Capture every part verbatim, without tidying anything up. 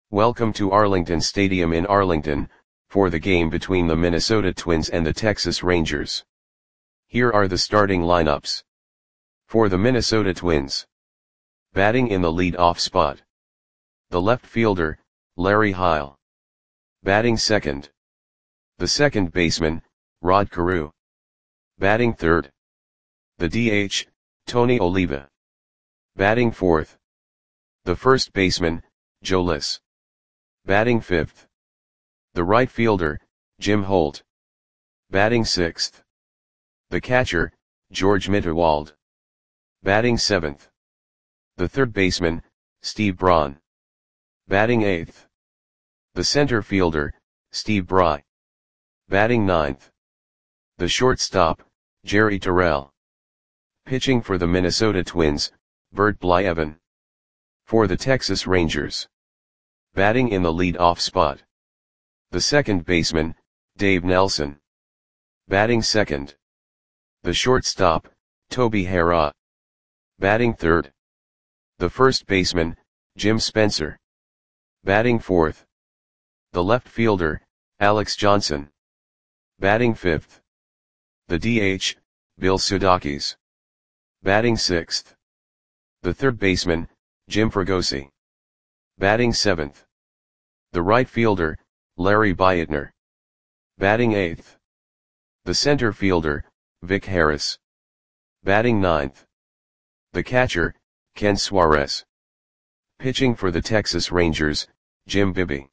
Welcome to Arlington Stadium in Arlington, for the game between the Minnesota Twins and the Texas Rangers. Here are the starting lineups. For the Minnesota Twins. Batting in the lead-off spot. The left fielder, Larry Heil. Batting second. The second baseman, Rod Carew. Batting third. The D H, Tony Oliva. Batting fourth. The first baseman, Joe Liss. Batting fifth. The right fielder, Jim Holt. Batting sixth. The catcher, George Mitterwald. Batting seventh. The third baseman, Steve Braun. Batting eighth. The center fielder, Steve Bry. Batting ninth. The shortstop, Jerry Terrell. Pitching for the Minnesota Twins, Bert Blyleven. For the Texas Rangers. Batting in the lead-off spot. The second baseman, Dave Nelson. Batting second. The shortstop, Toby Harrah. Batting third. The first baseman, Jim Spencer. Batting fourth. The left fielder, Alex Johnson. Batting fifth. The D H, Bill Sudakis. Batting sixth. The third baseman, Jim Fregosi. Batting seventh. The right fielder, Larry Beitner. Batting eighth. The center fielder, Vic Harris. Batting ninth. The catcher, Ken Suarez. Pitching for the Texas Rangers, Jim Bibby.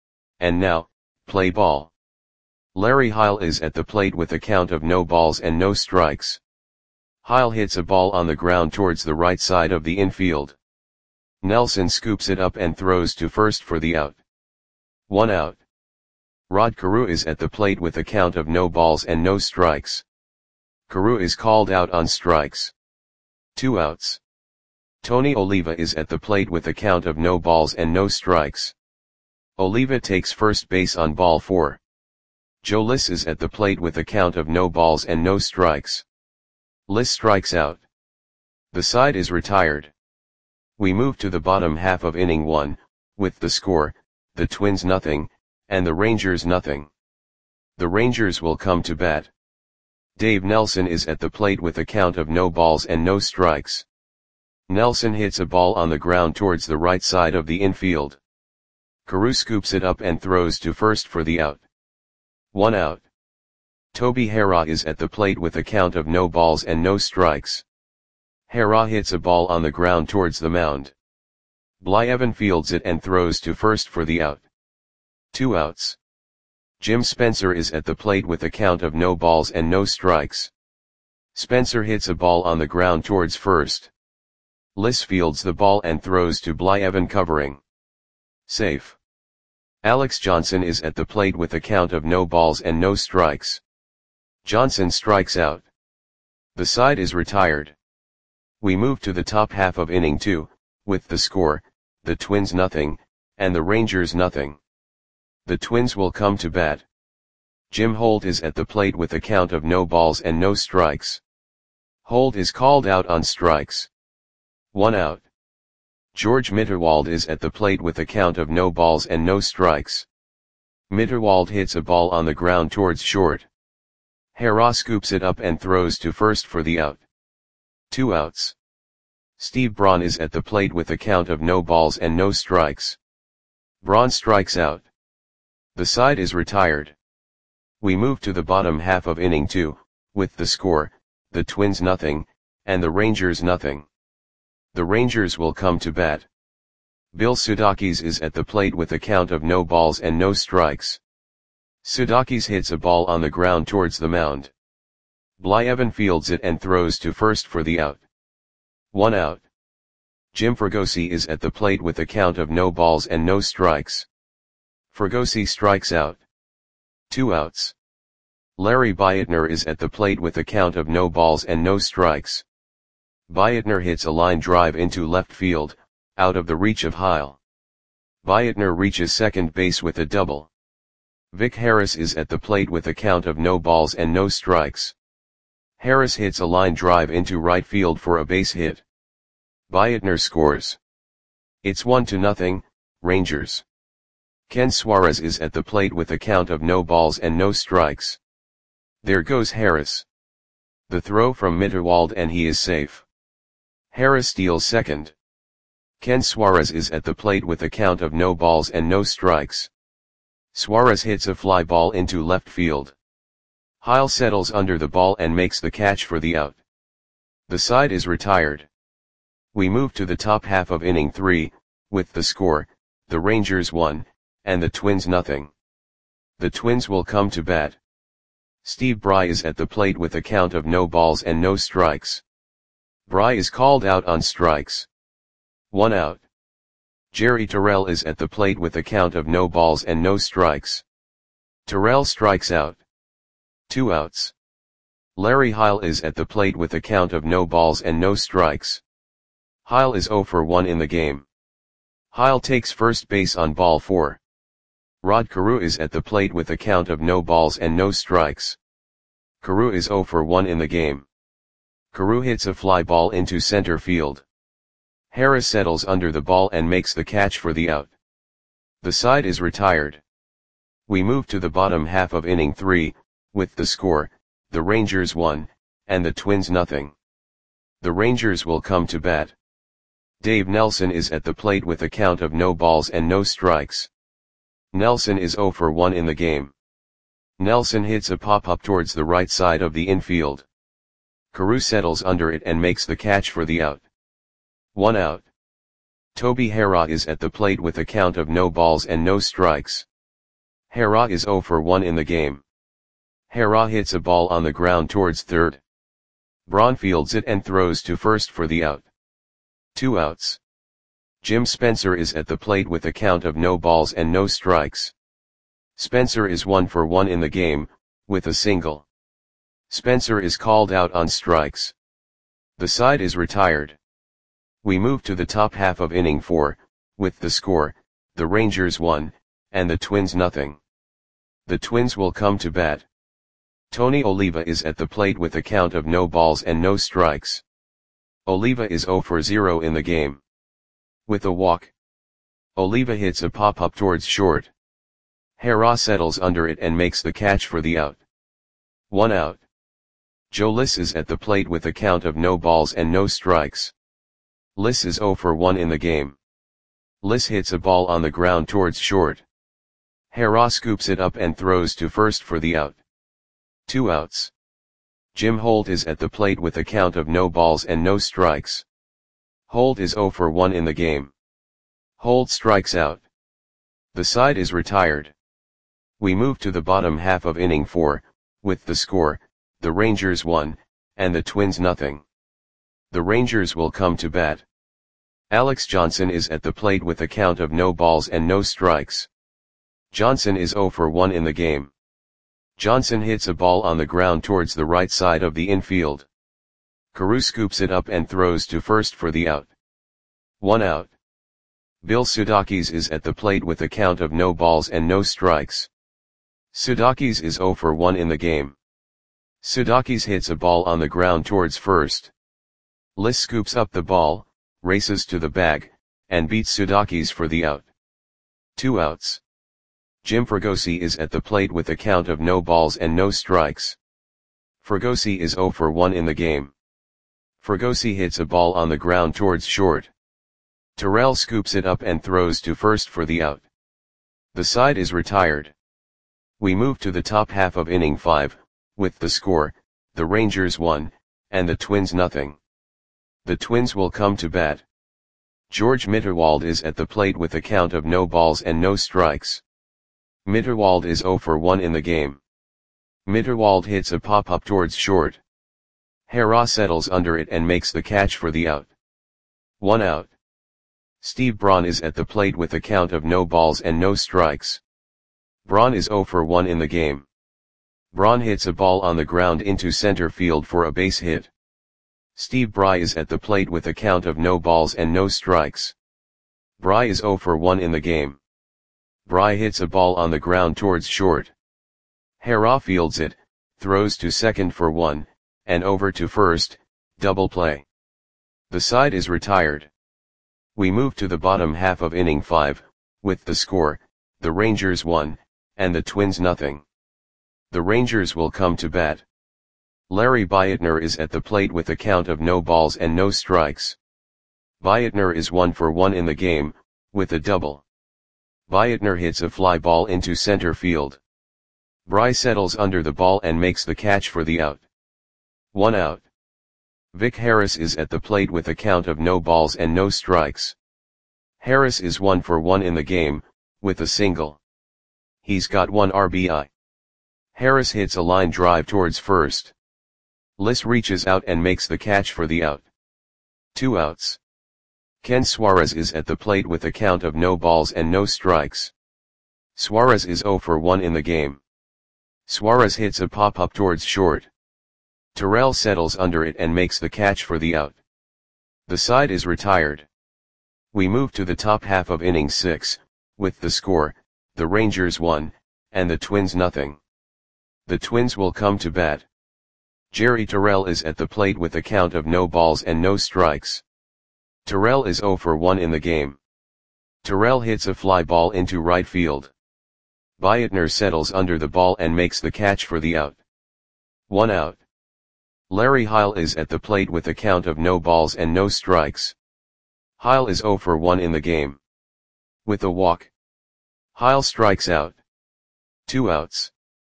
And now, play ball. Larry Heil is at the plate with a count of no balls and no strikes. Heil hits a ball on the ground towards the right side of the infield. Nelson scoops it up and throws to first for the out. One out. Rod Carew is at the plate with a count of no balls and no strikes. Carew is called out on strikes. Two outs. Tony Oliva is at the plate with a count of no balls and no strikes. Oliva takes first base on ball four. Joe Liss is at the plate with a count of no balls and no strikes. Liss strikes out. The side is retired. We move to the bottom half of inning one, with the score, the Twins nothing, and the Rangers nothing. The Rangers will come to bat. Dave Nelson is at the plate with a count of no balls and no strikes. Nelson hits a ball on the ground towards the right side of the infield. Carew scoops it up and throws to first for the out. One out. Toby Harrah is at the plate with a count of no balls and no strikes. Harrah hits a ball on the ground towards the mound. Blyleven fields it and throws to first for the out. Two outs. Jim Spencer is at the plate with a count of no balls and no strikes. Spencer hits a ball on the ground towards first. Liss fields the ball and throws to Blyleven covering. Safe. Alex Johnson is at the plate with a count of no balls and no strikes. Johnson strikes out. The side is retired. We move to the top half of inning two, with the score, the Twins nothing, and the Rangers nothing. The Twins will come to bat. Jim Holt is at the plate with a count of no balls and no strikes. Holt is called out on strikes. One out. George Mitterwald is at the plate with a count of no balls and no strikes. Mitterwald hits a ball on the ground towards short. Harrah scoops it up and throws to first for the out. Two outs. Steve Braun is at the plate with a count of no balls and no strikes. Braun strikes out. The side is retired. We move to the bottom half of inning two, with the score, the Twins nothing, and the Rangers nothing. The Rangers will come to bat. Bill Sudakis is at the plate with a count of no balls and no strikes. Sudakis hits a ball on the ground towards the mound. Blyleven fields it and throws to first for the out. One out. Jim Fregosi is at the plate with a count of no balls and no strikes. Fregosi strikes out. Two outs. Larry Beitner is at the plate with a count of no balls and no strikes. Beitner hits a line drive into left field, out of the reach of Heil. Beitner reaches second base with a double. Vic Harris is at the plate with a count of no balls and no strikes. Harris hits a line drive into right field for a base hit. Beitner scores. It's one to nothing, Rangers. Ken Suarez is at the plate with a count of no balls and no strikes. There goes Harris. The throw from Mitterwald and he is safe. Harris steals second. Ken Suarez is at the plate with a count of no balls and no strikes. Suarez hits a fly ball into left field. Heil settles under the ball and makes the catch for the out. The side is retired. We move to the top half of inning three, with the score, the Rangers one, and the Twins nothing. The Twins will come to bat. Steve Bry is at the plate with a count of no balls and no strikes. Bry is called out on strikes. One out. Jerry Terrell is at the plate with a count of no balls and no strikes. Terrell strikes out. Two outs. Larry Heil is at the plate with a count of no balls and no strikes. Heil is oh for one in the game. Heil takes first base on ball four. Rod Carew is at the plate with a count of no balls and no strikes. Carew is oh for one in the game. Carew hits a fly ball into center field. Harris settles under the ball and makes the catch for the out. The side is retired. We move to the bottom half of inning three, with the score, the Rangers one, and the Twins nothing. The Rangers will come to bat. Dave Nelson is at the plate with a count of no balls and no strikes. Nelson is oh for one in the game. Nelson hits a pop-up towards the right side of the infield. Carew settles under it and makes the catch for the out. One out. Toby Harrah is at the plate with a count of no balls and no strikes. Harrah is oh for one in the game. Harrah hits a ball on the ground towards third. Braun fields it and throws to first for the out. Two outs. Jim Spencer is at the plate with a count of no balls and no strikes. Spencer is one for one in the game, with a single. Spencer is called out on strikes. The side is retired. We move to the top half of inning four, with the score, the Rangers one, and the Twins nothing. The Twins will come to bat. Tony Oliva is at the plate with a count of no balls and no strikes. Oliva is oh for zero in the game. With a walk. Oliva hits a pop-up towards short. Harrah settles under it and makes the catch for the out. One out. Joe Liss is at the plate with a count of no balls and no strikes. Liss is oh for one in the game. Liss hits a ball on the ground towards short. Harrah scoops it up and throws to first for the out. Two outs. Jim Holt is at the plate with a count of no balls and no strikes. Holt is oh for one in the game. Holt strikes out. The side is retired. We move to the bottom half of inning four, with the score, the Rangers one, and the Twins nothing. The Rangers will come to bat. Alex Johnson is at the plate with a count of no balls and no strikes. Johnson is oh for one in the game. Johnson hits a ball on the ground towards the right side of the infield. Carew scoops it up and throws to first for the out. One out. Bill Sudakis is at the plate with a count of no balls and no strikes. Sudakis is oh for one in the game. Sudakis hits a ball on the ground towards first. Liss scoops up the ball, races to the bag, and beats Sudakis for the out. Two outs. Jim Fregosi is at the plate with a count of no balls and no strikes. Fregosi is oh for one in the game. Fregosi hits a ball on the ground towards short. Terrell scoops it up and throws to first for the out. The side is retired. We move to the top half of inning five, with the score, the Rangers one, and the Twins nothing. The Twins will come to bat. George Mitterwald is at the plate with a count of no balls and no strikes. Mitterwald is oh for one in the game. Mitterwald hits a pop-up towards short. Harrah settles under it and makes the catch for the out. One out. Steve Braun is at the plate with a count of no balls and no strikes. Braun is oh for one in the game. Braun hits a ball on the ground into center field for a base hit. Steve Bry is at the plate with a count of no balls and no strikes. Bry is oh for one in the game. Bry hits a ball on the ground towards short. Harrah fields it, throws to second for one, and over to first, double play. The side is retired. We move to the bottom half of inning five, with the score, the Rangers one, and the Twins nothing. The Rangers will come to bat. Larry Beitner is at the plate with a count of no balls and no strikes. Beitner is one for one in the game, with a double. Beitner hits a fly ball into center field. Bry settles under the ball and makes the catch for the out. One out. Vic Harris is at the plate with a count of no balls and no strikes. Harris is one for one in the game, with a single. He's got one R B I. Harris hits a line drive towards first. Liss reaches out and makes the catch for the out. Two outs. Ken Suarez is at the plate with a count of no balls and no strikes. Suarez is zero for one in the game. Suarez hits a pop-up towards short. Terrell settles under it and makes the catch for the out. The side is retired. We move to the top half of inning six, with the score, the Rangers one, and the Twins nothing. The Twins will come to bat. Jerry Terrell is at the plate with a count of no balls and no strikes. Terrell is zero for one in the game. Terrell hits a fly ball into right field. Beitner settles under the ball and makes the catch for the out. One out. Larry Heil is at the plate with a count of no balls and no strikes. Heil is zero for one in the game. With a walk. Heil strikes out. Two outs.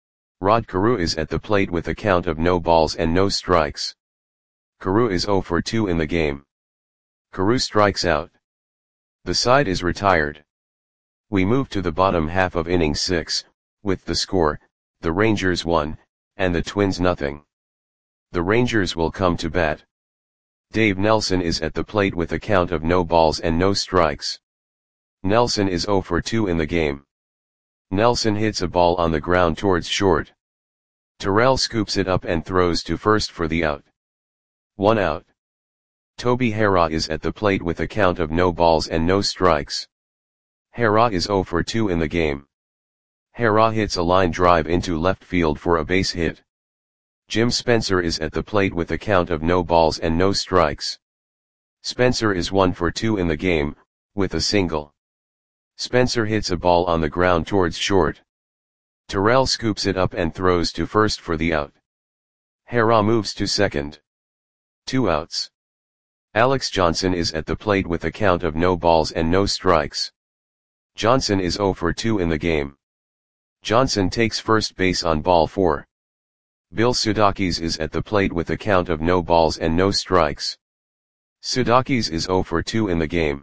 Rod Carew is at the plate with a count of no balls and no strikes. Carew is zero for two in the game. Carew strikes out. The side is retired. We move to the bottom half of inning six, with the score, the Rangers one, and the Twins nothing. The Rangers will come to bat. Dave Nelson is at the plate with a count of no balls and no strikes. Nelson is zero for two in the game. Nelson hits a ball on the ground towards short. Terrell scoops it up and throws to first for the out. One out. Toby Harrah is at the plate with a count of no balls and no strikes. Harrah is zero for two in the game. Harrah hits a line drive into left field for a base hit. Jim Spencer is at the plate with a count of no balls and no strikes. Spencer is one for two in the game, with a single. Spencer hits a ball on the ground towards short. Terrell scoops it up and throws to first for the out. Harrah moves to second. Two outs. Alex Johnson is at the plate with a count of no balls and no strikes. Johnson is zero for two in the game. Johnson takes first base on ball four. Bill Sudakis is at the plate with a count of no balls and no strikes. Sudakis is zero for two in the game.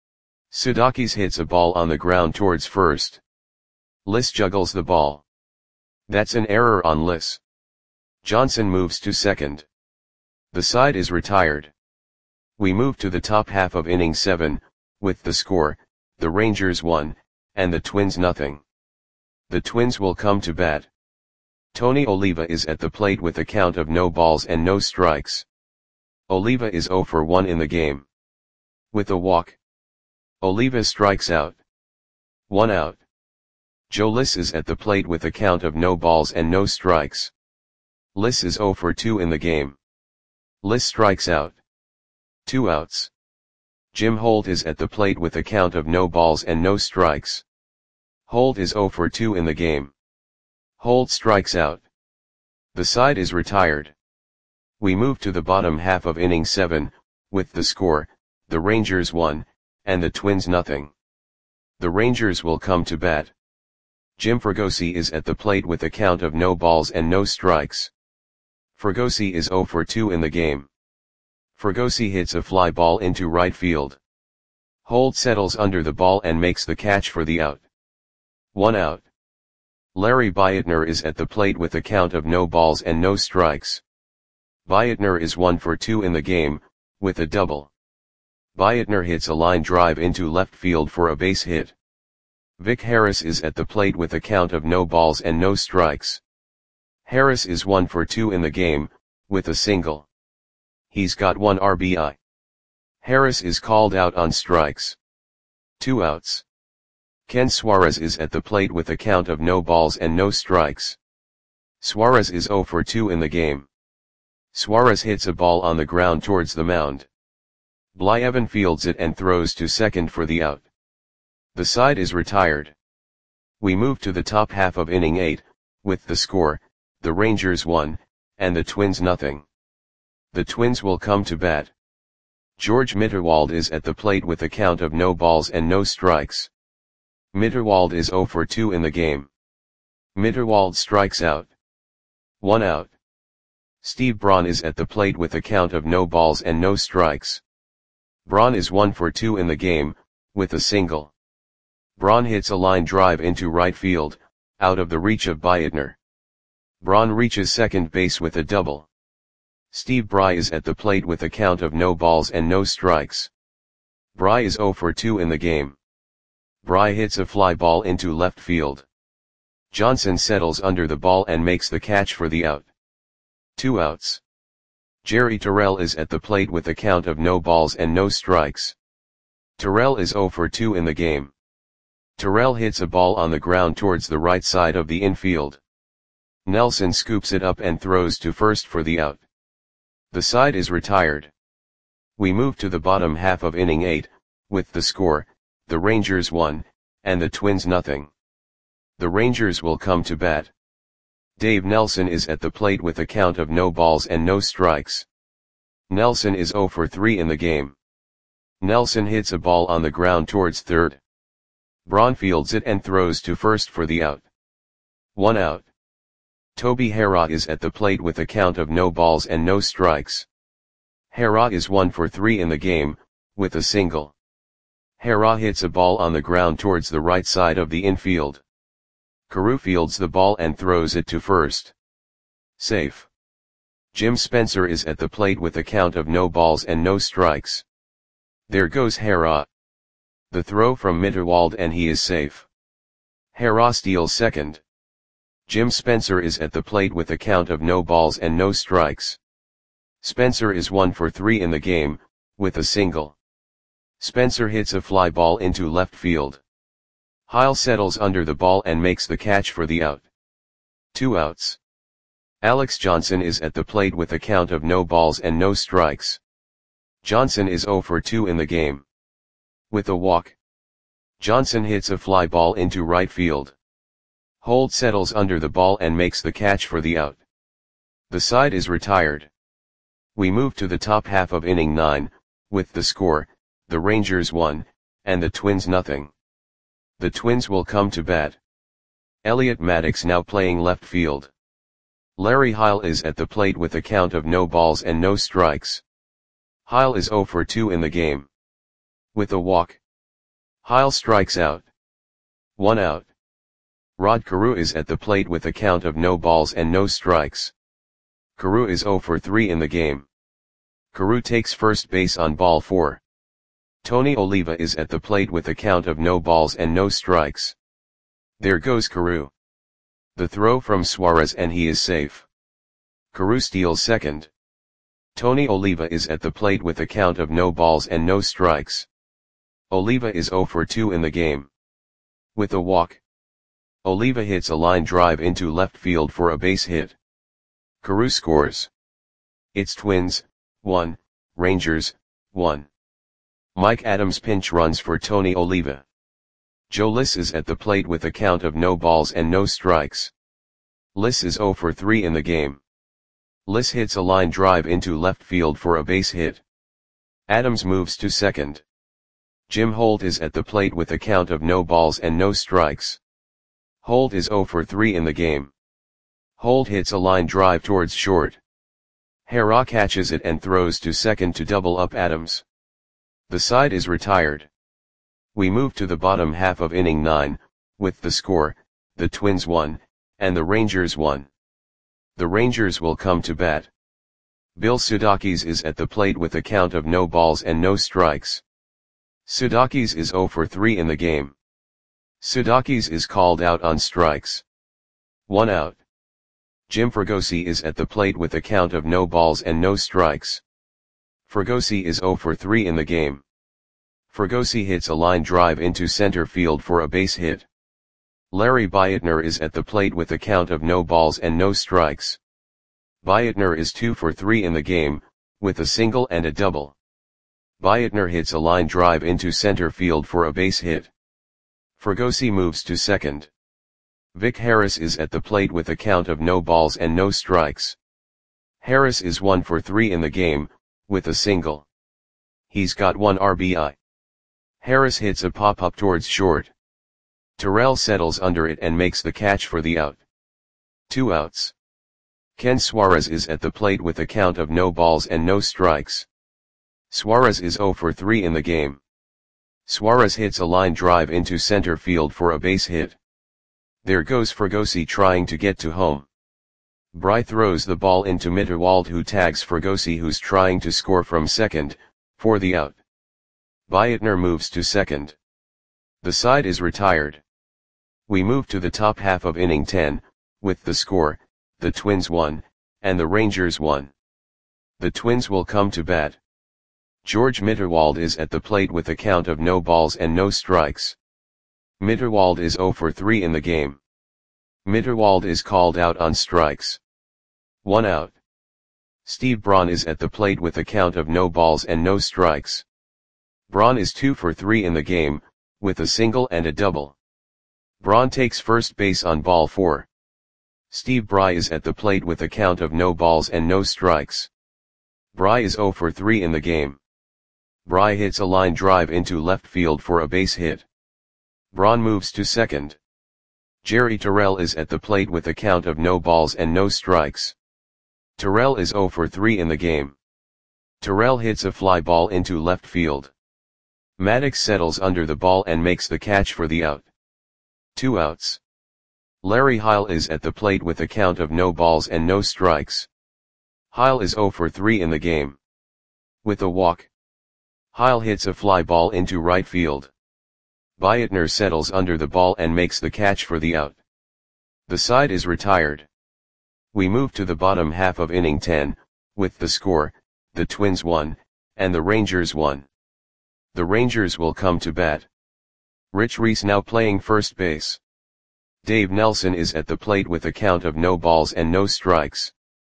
Sudakis hits a ball on the ground towards first. Liss juggles the ball. That's an error on Liss. Johnson moves to second. The side is retired. We move to the top half of inning seven, with the score, the Rangers one, and the Twins nothing. The Twins will come to bat. Tony Oliva is at the plate with a count of no balls and no strikes. Oliva is zero for one in the game. With a walk. Oliva strikes out. One out. Joe Liss is at the plate with a count of no balls and no strikes. Liss is zero for two in the game. Liss strikes out. Two outs. Jim Holt is at the plate with a count of no balls and no strikes. Holt is zero for two in the game. Holt strikes out. The side is retired. We move to the bottom half of inning seven, with the score, the Rangers one, and the Twins nothing. The Rangers will come to bat. Jim Fregosi is at the plate with a count of no balls and no strikes. Fregosi is zero for two in the game. Fregosi hits a fly ball into right field. Holt settles under the ball and makes the catch for the out. One out. Larry Beitner is at the plate with a count of no balls and no strikes. Beitner is one for two in the game, with a double. Beitner hits a line drive into left field for a base hit. Vic Harris is at the plate with a count of no balls and no strikes. Harris is one for two in the game, with a single. He's got one R B I. Harris is called out on strikes. Two outs. Ken Suarez is at the plate with a count of no balls and no strikes. Suarez is zero for two in the game. Suarez hits a ball on the ground towards the mound. Blyevin fields it and throws to second for the out. The side is retired. We move to the top half of inning eight, with the score, the Rangers one, and the Twins nothing. The Twins will come to bat. George Mitterwald is at the plate with a count of no balls and no strikes. Mitterwald is oh for two in the game. Mitterwald strikes out. One out. Steve Braun is at the plate with a count of no balls and no strikes. Braun is one for two in the game, with a single. Braun hits a line drive into right field, out of the reach of Beitner. Braun reaches second base with a double. Steve Bry is at the plate with a count of no balls and no strikes. Bry is oh for two in the game. Bry hits a fly ball into left field. Johnson settles under the ball and makes the catch for the out. Two outs. Jerry Terrell is at the plate with a count of no balls and no strikes. Terrell is oh for two in the game. Terrell hits a ball on the ground towards the right side of the infield. Nelson scoops it up and throws to first for the out. The side is retired. We move to the bottom half of inning eight, with the score, the Rangers one, and the Twins nothing. The Rangers will come to bat. Dave Nelson is at the plate with a count of no balls and no strikes. Nelson is oh for three in the game. Nelson hits a ball on the ground towards third. Braun fields it and throws to first for the out. One out. Toby Harrah is at the plate with a count of no balls and no strikes. Harrah is one for three in the game, with a single. Harrah hits a ball on the ground towards the right side of the infield. Carew fields the ball and throws it to first. Safe. Jim Spencer is at the plate with a count of no balls and no strikes. There goes Harrah. The throw from Mitterwald and he is safe. Harrah steals second. Jim Spencer is at the plate with a count of no balls and no strikes. Spencer is one for three in the game, with a single. Spencer hits a fly ball into left field. Heil settles under the ball and makes the catch for the out. Two outs. Alex Johnson is at the plate with a count of no balls and no strikes. Johnson is oh for two in the game. With a walk. Johnson hits a fly ball into right field. Holt settles under the ball and makes the catch for the out. The side is retired. We move to the top half of inning nine, with the score, the Rangers one, and the Twins nothing. The Twins will come to bat. Elliot Maddox now playing left field. Larry Heil is at the plate with a count of no balls and no strikes. Heil is oh for two in the game. With a walk. Heil strikes out. One out. Rod Carew is at the plate with a count of no balls and no strikes. Carew is oh for three in the game. Carew takes first base on ball four. Tony Oliva is at the plate with a count of no balls and no strikes. There goes Carew. The throw from Suarez and he is safe. Carew steals second. Tony Oliva is at the plate with a count of no balls and no strikes. Oliva is oh for two in the game. With a walk. Oliva hits a line drive into left field for a base hit. Carew scores. It's Twins, one, Rangers, one. Mike Adams pinch runs for Tony Oliva. Joe Liss is at the plate with a count of no balls and no strikes. Liss is oh for three in the game. Liss hits a line drive into left field for a base hit. Adams moves to second. Jim Holt is at the plate with a count of no balls and no strikes. Holt is oh for three in the game. Holt hits a line drive towards short. Harrah catches it and throws to second to double up Adams. The side is retired. We move to the bottom half of inning nine, with the score, the Twins one, and the Rangers one. The Rangers will come to bat. Bill Sudakis is at the plate with a count of no balls and no strikes. Sudakis is oh for three in the game. Sudakis is called out on strikes. One out. Jim Fregosi is at the plate with a count of no balls and no strikes. Fregosi is oh for three in the game. Fregosi hits a line drive into center field for a base hit. Larry Beitner is at the plate with a count of no balls and no strikes. Beitner is two for three in the game, with a single and a double. Beitner hits a line drive into center field for a base hit. Fregosi moves to second. Vic Harris is at the plate with a count of no balls and no strikes. Harris is one for three in the game, with a single. He's got one R B I. Harris hits a pop-up towards short. Terrell settles under it and makes the catch for the out. Two outs. Ken Suarez is at the plate with a count of no balls and no strikes. Suarez is zero for three in the game. Suarez hits a line drive into center field for a base hit. There goes Fregosi trying to get to home. Bry throws the ball into Mitterwald, who tags Fregosi, who's trying to score from second, for the out. Beitner moves to second. The side is retired. We move to the top half of inning ten, with the score, the Twins won, and the Rangers won. The Twins will come to bat. George Mitterwald is at the plate with a count of no balls and no strikes. Mitterwald is zero for three in the game. Mitterwald is called out on strikes. One out. Steve Braun is at the plate with a count of no balls and no strikes. Braun is two for three in the game, with a single and a double. Braun takes first base on ball four. Steve Bry is at the plate with a count of no balls and no strikes. Bry is zero for three in the game. Bry hits a line drive into left field for a base hit. Braun moves to second. Jerry Terrell is at the plate with a count of no balls and no strikes. Terrell is zero for three in the game. Terrell hits a fly ball into left field. Maddox settles under the ball and makes the catch for the out. Two outs. Larry Heil is at the plate with a count of no balls and no strikes. Heil is zero for three in the game. With a walk, Heil hits a fly ball into right field. Beitner settles under the ball and makes the catch for the out. The side is retired. We move to the bottom half of inning ten, with the score, the Twins won, and the Rangers won. The Rangers will come to bat. Rich Reese now playing first base. Dave Nelson is at the plate with a count of no balls and no strikes.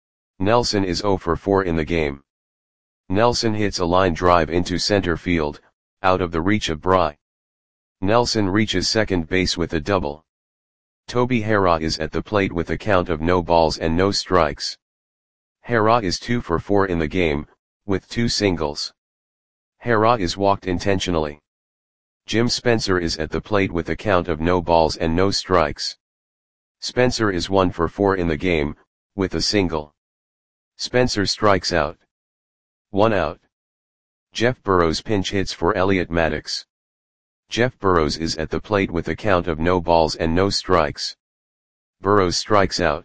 Nelson is zero for four in the game. Nelson hits a line drive into center field, out of the reach of Bry. Nelson reaches second base with a double. Toby Harrah is at the plate with a count of no balls and no strikes. Harrah is two for four in the game, with two singles. Harrah is walked intentionally. Jim Spencer is at the plate with a count of no balls and no strikes. Spencer is one for four in the game, with a single. Spencer strikes out. One out. Jeff Burrows pinch hits for Elliot Maddox. Jeff Burrows is at the plate with a count of no balls and no strikes. Burrows strikes out.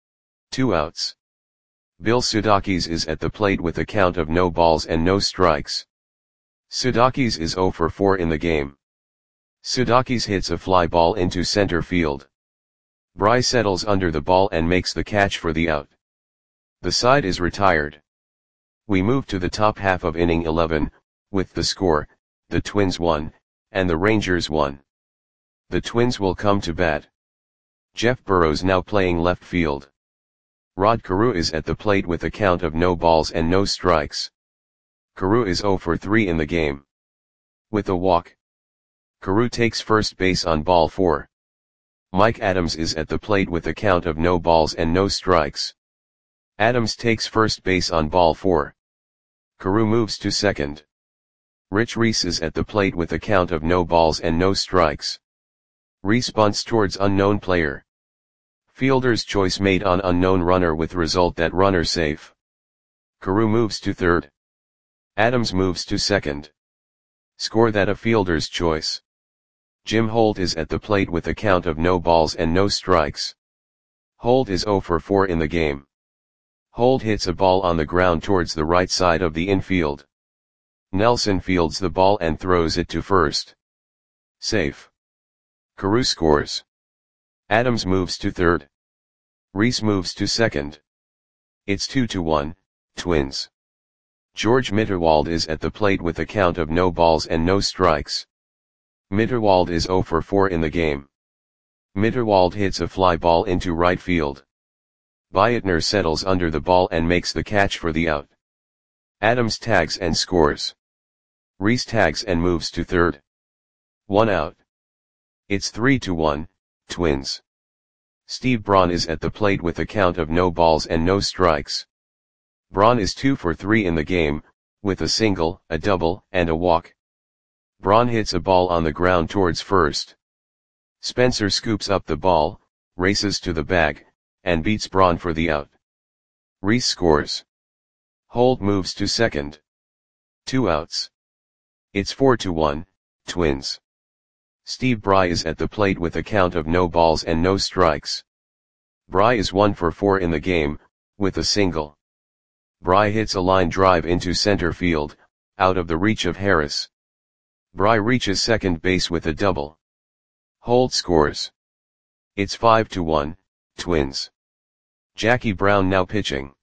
Two outs. Bill Sudakis is at the plate with a count of no balls and no strikes. Sudakis is zero for four in the game. Sudakis hits a fly ball into center field. Bry settles under the ball and makes the catch for the out. The side is retired. We move to the top half of inning eleven, with the score, the Twins won, and the Rangers won. The Twins will come to bat. Jeff Burrows now playing left field. Rod Carew is at the plate with a count of no balls and no strikes. Carew is zero for three in the game. With a walk, Carew takes first base on ball four. Mike Adams is at the plate with a count of no balls and no strikes. Adams takes first base on ball four. Carew moves to second. Rich Reese is at the plate with a count of no balls and no strikes. Reese bunts towards unknown player. Fielder's choice made on unknown runner with result that runner safe. Carew moves to third. Adams moves to second. Score that a fielder's choice. Jim Holt is at the plate with a count of no balls and no strikes. Holt is zero for four in the game. Holt hits a ball on the ground towards the right side of the infield. Nelson fields the ball and throws it to first. Safe. Carew scores. Adams moves to third. Reese moves to second. It's two to one, Twins. George Mitterwald is at the plate with a count of no balls and no strikes. Mitterwald is zero for four in the game. Mitterwald hits a fly ball into right field. Beitner settles under the ball and makes the catch for the out. Adams tags and scores. Reese tags and moves to third. One out. It's three to one, Twins. Steve Braun is at the plate with a count of no balls and no strikes. Braun is two for three in the game, with a single, a double, and a walk. Braun hits a ball on the ground towards first. Spencer scoops up the ball, races to the bag, and beats Braun for the out. Reese scores. Holt moves to second. Two outs. It's four to one, Twins. Steve Bry is at the plate with a count of no balls and no strikes. Bry is one for four in the game, with a single. Bry hits a line drive into center field, out of the reach of Harris. Bry reaches second base with a double. Holt scores. It's five to one, Twins. Jackie Brown now pitching.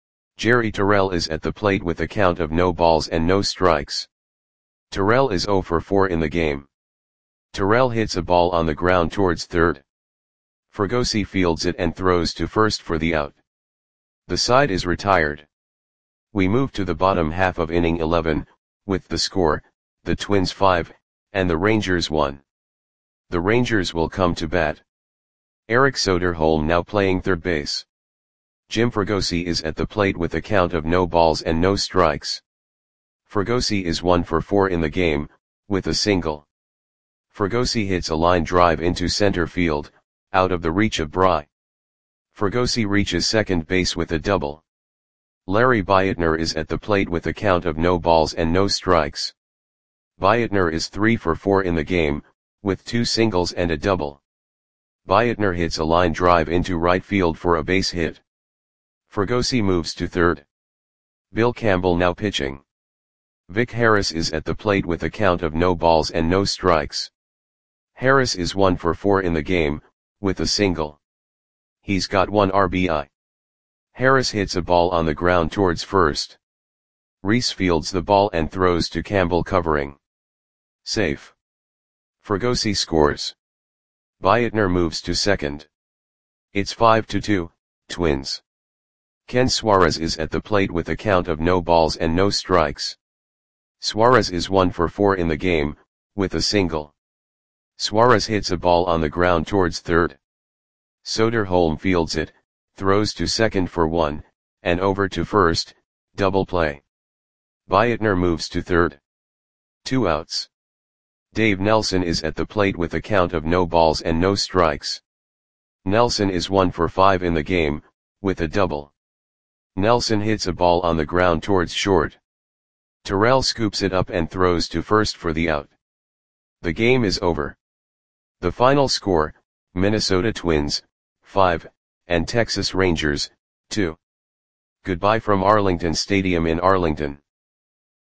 Jerry Terrell is at the plate with a count of no balls and no strikes. Terrell is zero for four in the game. Terrell hits a ball on the ground towards third. Fregosi fields it and throws to first for the out. The side is retired. We move to the bottom half of inning eleven, with the score, the Twins five, and the Rangers one. The Rangers will come to bat. Eric Soderholm now playing third base. Jim Fregosi is at the plate with a count of no balls and no strikes. Fregosi is one for four in the game, with a single. Fregosi hits a line drive into center field, out of the reach of Bry. Fregosi reaches second base with a double. Larry Bietner is at the plate with a count of no balls and no strikes. Bietner is three for four in the game, with two singles and a double. Bietner hits a line drive into right field for a base hit. Fregosi moves to third. Bill Campbell now pitching. Vic Harris is at the plate with a count of no balls and no strikes. Harris is one for four in the game, with a single. He's got one R B I. Harris hits a ball on the ground towards first. Reese fields the ball and throws to Campbell covering. Safe. Fregosi scores. Bietner moves to second. It's five to two, Twins. Ken Suarez is at the plate with a count of no balls and no strikes. Suarez is one for four in the game, with a single. Suarez hits a ball on the ground towards third. Soderholm fields it, throws to second for one, and over to first, double play. Bietner moves to third. Two outs. Dave Nelson is at the plate with a count of no balls and no strikes. Nelson is one for five in the game, with a double. Nelson hits a ball on the ground towards short. Terrell scoops it up and throws to first for the out. The game is over. The final score, Minnesota Twins, five, and Texas Rangers, two. Goodbye from Arlington Stadium in Arlington.